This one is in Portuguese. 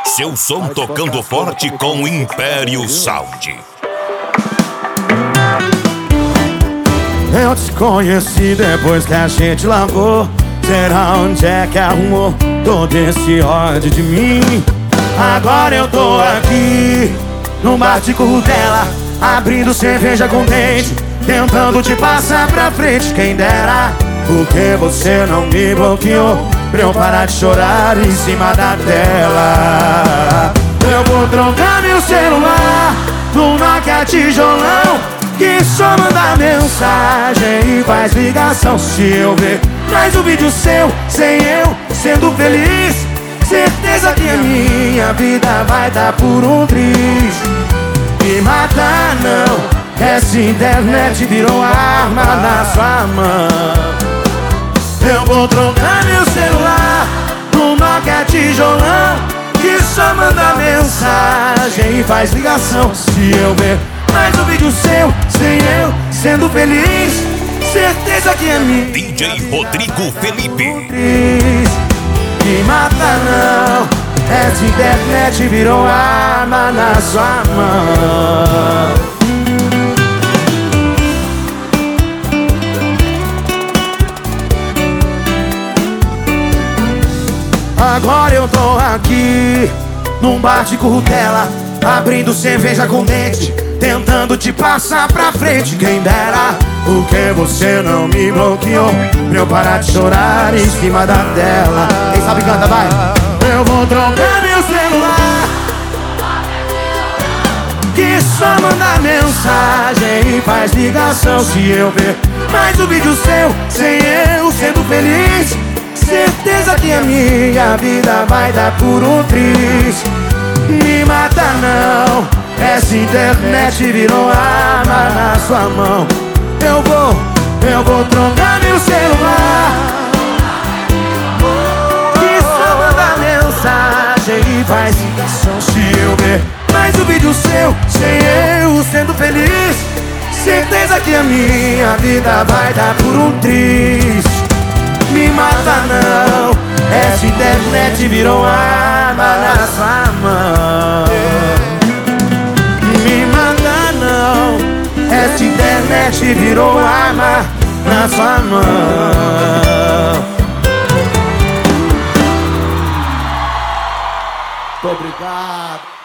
Seu som tocando forte com Império Sound. Eu te conheci depois que a gente largou. Será onde é que arrumou todo esse ódio de mim? Agora eu tô aqui num bar de currutela, abrindo cerveja com dente, tentando te passar pra frente. Quem dera, porque você não me bloqueou pra eu parar de chorar em cima da tela. Eu vou trocar meu celular no Nokia tijolão, que só manda mensagem e faz ligação. Se eu ver mais um vídeo seu, sem eu sendo feliz, certeza que a minha vida vai dar por um triz. Me mata não, essa internet virou arma na sua mão. Eu vou trocar meu celular no Nokia tijolão, que só manda mensagem e faz ligação. Se eu ver mais um vídeo seu, sem eu sendo feliz, certeza que é minha DJ Rodrigo Felipe. Me mata não, essa internet virou arma na sua mão. Agora eu tô aqui num bar de currutela, abrindo cerveja com dente, tentando te passar pra frente. Quem dera, porque você não me bloqueou pra eu parar de chorar em cima da tela. Quem sabe canta, vai. Eu vou trocar meu celular, que só manda mensagem e faz ligação. Se eu ver mais um vídeo seu, sem eu sendo feliz, certeza que a minha vida vai dar por um triz. Me mata não, essa internet virou arma na sua mão. Eu vou trocar meu celular, que só manda mensagem e faz ligação. Se eu ver mais um vídeo seu, sem eu sendo feliz, certeza que a minha vida vai dar por um triz. Me mata não, essa internet virou arma na sua mão. Me mata não, essa internet virou arma na sua mão. Muito obrigado.